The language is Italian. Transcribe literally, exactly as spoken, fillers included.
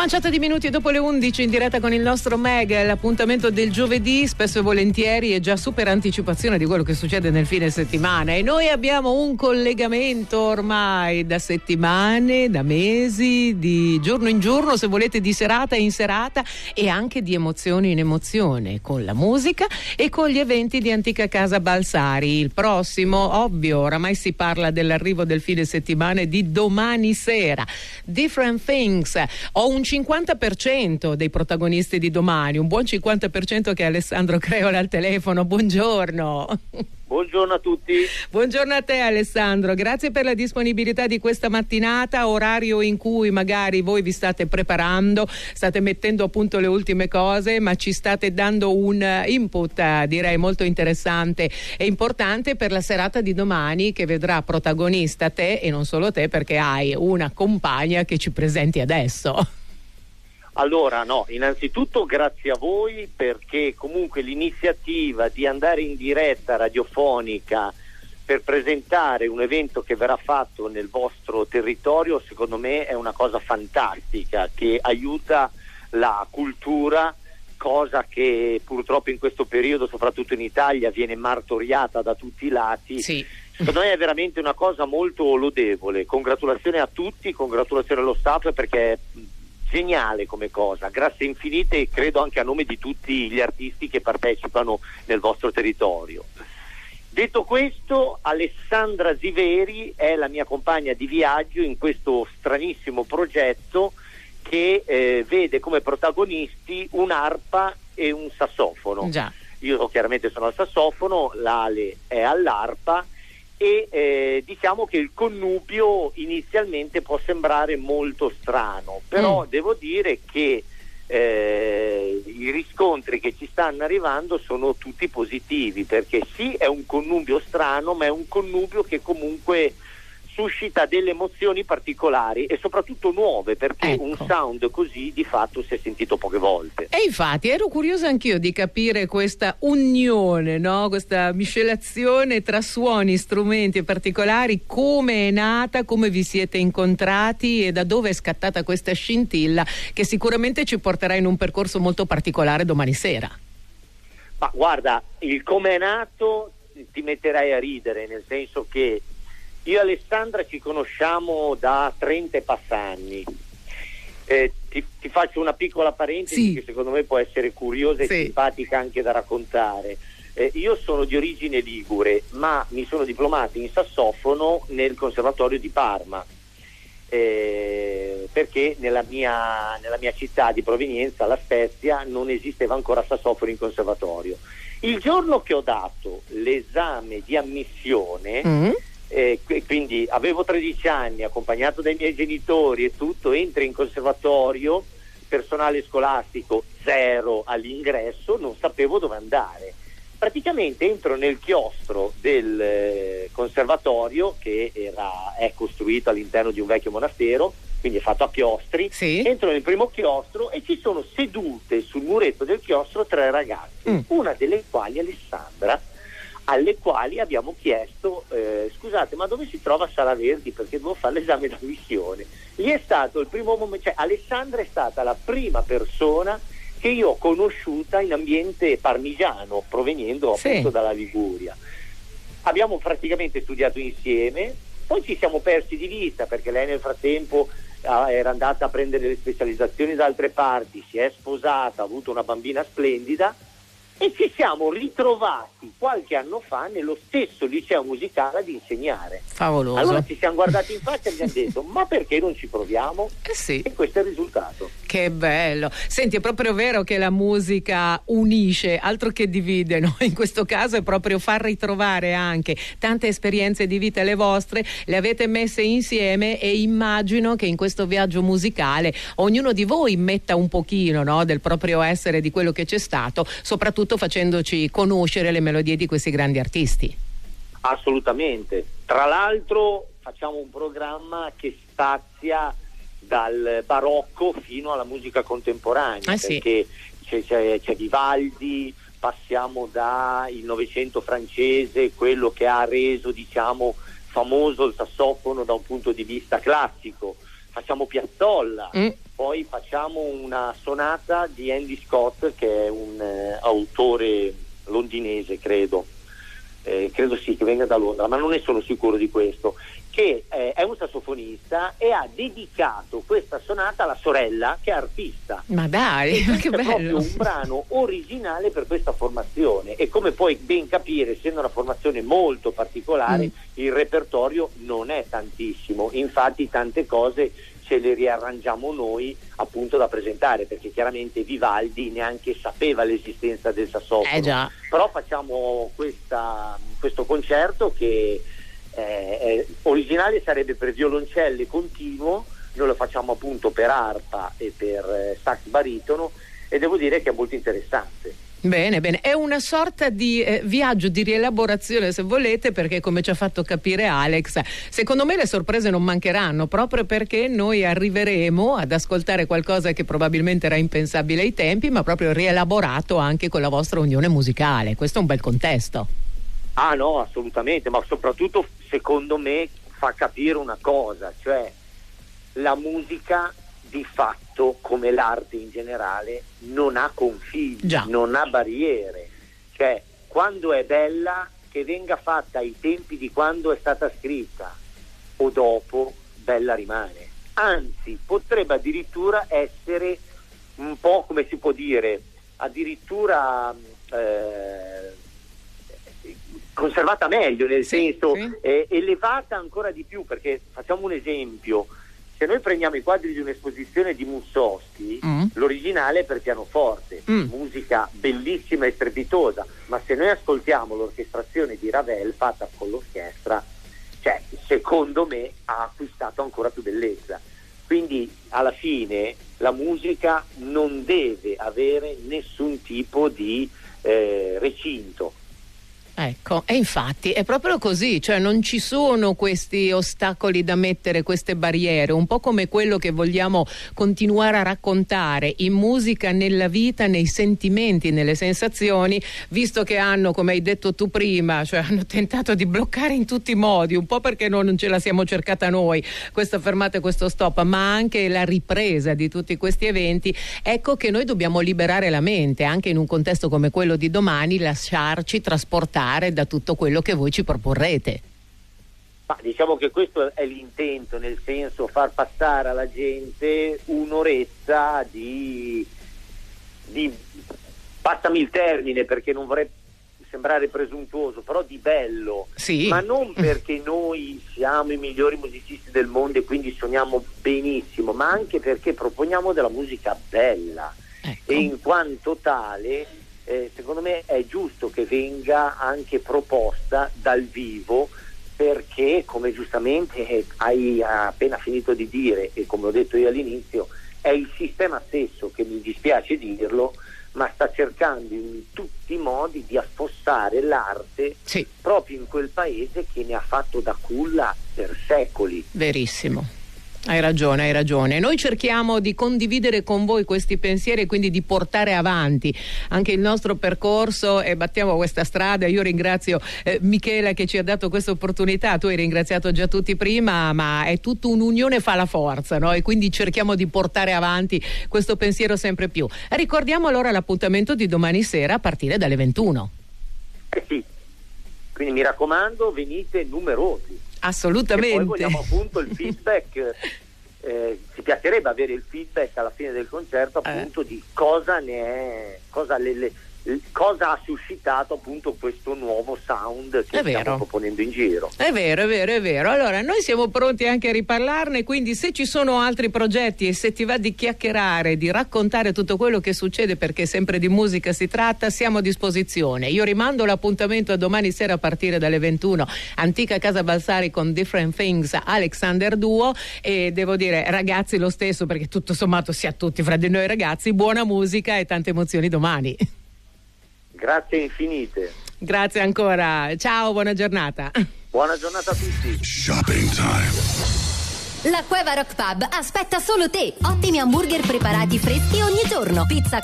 Manciata di minuti dopo le undici in diretta con il nostro Mega, l'appuntamento del giovedì spesso e volentieri è già super anticipazione di quello che succede nel fine settimana e noi abbiamo un collegamento ormai da settimane, da mesi, di giorno in giorno, se volete di serata in serata e anche di emozione in emozione con la musica e con gli eventi di Antica Casa Balsari. Il prossimo, ovvio, oramai si parla dell'arrivo del fine settimana e di domani sera. Different Things. Ho un cinquanta per cento dei protagonisti di domani, un buon cinquanta per cento che è Alessandro Creola al telefono. Buongiorno. Buongiorno a tutti. Buongiorno a te Alessandro, grazie per la disponibilità di questa mattinata, orario in cui magari voi vi state preparando, state mettendo a punto le ultime cose, ma ci state dando un input eh, direi molto interessante e importante per la serata di domani che vedrà protagonista te e non solo te, perché hai una compagna che ci presenti adesso. Allora, no, innanzitutto grazie a voi, perché comunque l'iniziativa di andare in diretta radiofonica per presentare un evento che verrà fatto nel vostro territorio, secondo me è una cosa fantastica, che aiuta la cultura, cosa che purtroppo in questo periodo, soprattutto in Italia, viene martoriata da tutti i lati. Sì. Secondo me è veramente una cosa molto lodevole. Congratulazioni a tutti, congratulazioni allo staff, perché è geniale come cosa, grazie infinite, e credo anche a nome di tutti gli artisti che partecipano nel vostro territorio. Detto questo, Alessandra Ziveri è la mia compagna di viaggio in questo stranissimo progetto che eh, vede come protagonisti un'arpa e un sassofono. Già. Io chiaramente sono al sassofono, l'Ale è all'arpa e eh, diciamo che il connubio inizialmente può sembrare molto strano, però mm. devo dire che eh, i riscontri che ci stanno arrivando sono tutti positivi, perché sì, è un connubio strano, ma è un connubio che comunque suscita delle emozioni particolari e soprattutto nuove, perché ecco. un sound così di fatto si è sentito poche volte. E infatti ero curiosa anch'io di capire questa unione, no? Questa miscelazione tra suoni, strumenti particolari, come è nata, come vi siete incontrati e da dove è scattata questa scintilla che sicuramente ci porterà in un percorso molto particolare domani sera. Ma guarda, il come è nato ti metterai a ridere, nel senso che io e Alessandra ci conosciamo da trenta e passanni. Eh, ti, ti faccio una piccola parentesi sì. che secondo me può essere curiosa e sì. simpatica anche da raccontare. Eh, io sono di origine ligure, ma mi sono diplomato in sassofono nel Conservatorio di Parma, eh, perché nella mia, nella mia città di provenienza, La Spezia, non esisteva ancora sassofono in conservatorio. Il giorno che ho dato l'esame di ammissione, mm. Eh, quindi avevo tredici anni, accompagnato dai miei genitori e tutto, entro in conservatorio, personale scolastico zero all'ingresso, non sapevo dove andare. Praticamente entro nel chiostro del eh, conservatorio, che era, è costruito all'interno di un vecchio monastero, quindi è fatto a chiostri, sì. Entro nel primo chiostro e ci sono sedute sul muretto del chiostro tre ragazze, mm. una delle quali Alessandra, alle quali abbiamo chiesto eh, scusate, ma dove si trova Sala Verdi, perché devo fare l'esame d'ammissione. Lì è stato il primo momento, cioè Alessandra è stata la prima persona che io ho conosciuta in ambiente parmigiano, provenendo sì. appunto dalla Liguria. Abbiamo praticamente studiato insieme, poi ci siamo persi di vista perché lei nel frattempo ah, era andata a prendere le specializzazioni da altre parti, si è sposata, ha avuto una bambina splendida, e ci siamo ritrovati qualche anno fa nello stesso liceo musicale ad insegnare. Favoloso. Allora ci siamo guardati in faccia e abbiamo detto ma perché non ci proviamo? Eh sì. E questo è il risultato. Che bello. Senti, è proprio vero che la musica unisce, altro che divide, no? In questo caso è proprio far ritrovare anche tante esperienze di vita, le vostre, le avete messe insieme e immagino che in questo viaggio musicale ognuno di voi metta un pochino, no, del proprio essere, di quello che c'è stato, soprattutto facendoci conoscere le melodie di questi grandi artisti. Assolutamente. Tra l'altro facciamo un programma che spazia dal barocco fino alla musica contemporanea, ah, sì. perché c'è, c'è, c'è Vivaldi, passiamo dal Novecento francese, quello che ha reso diciamo famoso il sassofono da un punto di vista classico, facciamo Piazzolla, mm. poi facciamo una sonata di Andy Scott, che è un eh, autore londinese, credo. Eh, credo sì, che venga da Londra, ma non ne sono sicuro di questo, che eh, è un sassofonista e ha dedicato questa sonata alla sorella, che è artista. Ma dai, e che bello! È proprio un brano originale per questa formazione, e come puoi ben capire, essendo una formazione molto particolare, mm. il repertorio non è tantissimo, infatti tante cose ce le riarrangiamo noi appunto da presentare, perché chiaramente Vivaldi neanche sapeva l'esistenza del sassofono, eh già. Però facciamo questa, questo concerto che eh, è originale, sarebbe per violoncelle continuo, noi lo facciamo appunto per arpa e per eh, sax baritono, e devo dire che è molto interessante. Bene, bene, è una sorta di eh, viaggio di rielaborazione, se volete, perché come ci ha fatto capire Alex, secondo me le sorprese non mancheranno, proprio perché noi arriveremo ad ascoltare qualcosa che probabilmente era impensabile ai tempi, ma proprio rielaborato anche con la vostra unione musicale. Questo è un bel contesto. Ah no, assolutamente, ma soprattutto secondo me fa capire una cosa, cioè la musica di fatto, come l'arte in generale, non ha confini, Già. non ha barriere, cioè quando è bella, che venga fatta ai tempi di quando è stata scritta o dopo, bella rimane, anzi potrebbe addirittura essere un po', come si può dire, addirittura eh, conservata meglio, nel sì, senso sì. Eh, elevata ancora di più, perché facciamo un esempio. Se noi prendiamo i quadri di un'esposizione di Mussoschi, mm. l'originale è per pianoforte, mm. musica bellissima e strepitosa, ma se noi ascoltiamo l'orchestrazione di Ravel fatta con l'orchestra, cioè secondo me ha acquistato ancora più bellezza. Quindi alla fine la musica non deve avere nessun tipo di eh, recinto. Ecco, e infatti è proprio così, cioè non ci sono questi ostacoli da mettere, queste barriere, un po' come quello che vogliamo continuare a raccontare in musica, nella vita, nei sentimenti, nelle sensazioni, visto che hanno, come hai detto tu prima, cioè hanno tentato di bloccare in tutti i modi, un po' perché non ce la siamo cercata noi, questa fermata e questo stop, ma anche la ripresa di tutti questi eventi. Ecco che noi dobbiamo liberare la mente, anche in un contesto come quello di domani, lasciarci trasportare da tutto quello che voi ci proporrete. Ma diciamo che questo è l'intento, nel senso far passare alla gente un'oretta di, di passami il termine perché non vorrei sembrare presuntuoso, però di bello, sì. Ma non perché noi siamo i migliori musicisti del mondo e quindi suoniamo benissimo, ma anche perché proponiamo della musica bella, ecco. E in quanto tale Eh, secondo me è giusto che venga anche proposta dal vivo, perché come giustamente eh, hai appena finito di dire e come ho detto io all'inizio, è il sistema stesso che, mi dispiace dirlo, ma sta cercando in tutti i modi di affossare l'arte, sì. proprio in quel paese che ne ha fatto da culla per secoli. Verissimo. Hai ragione, hai ragione. Noi cerchiamo di condividere con voi questi pensieri e quindi di portare avanti anche il nostro percorso e battiamo questa strada. Io ringrazio eh, Michela che ci ha dato questa opportunità, tu hai ringraziato già tutti prima, ma è tutta un'unione fa la forza, no? E quindi cerchiamo di portare avanti questo pensiero sempre più. Ricordiamo allora l'appuntamento di domani sera a partire dalle ventuno. Eh sì, quindi mi raccomando, venite numerosi. Assolutamente. E poi vogliamo appunto il feedback, eh, ci piacerebbe avere il feedback alla fine del concerto appunto eh. di cosa ne è, cosa, le, le, cosa ha suscitato appunto questo nuovo sound che è stiamo vero. proponendo in giro. È vero, è vero, è vero. Allora noi siamo pronti anche a riparlarne, quindi se ci sono altri progetti e se ti va di chiacchierare, di raccontare tutto quello che succede, perché sempre di musica si tratta, siamo a disposizione. Io rimando l'appuntamento a domani sera a partire dalle ventuno, Antica Casa Balsari con Different Things, Alexander Duo, e devo dire ragazzi lo stesso, perché tutto sommato sia tutti fra di noi ragazzi, buona musica e tante emozioni domani. Grazie infinite. Grazie ancora. Ciao, buona giornata. Buona giornata a tutti. Shopping time. La Cueva Rock Pub aspetta solo te. Ottimi hamburger preparati freschi ogni giorno. Pizza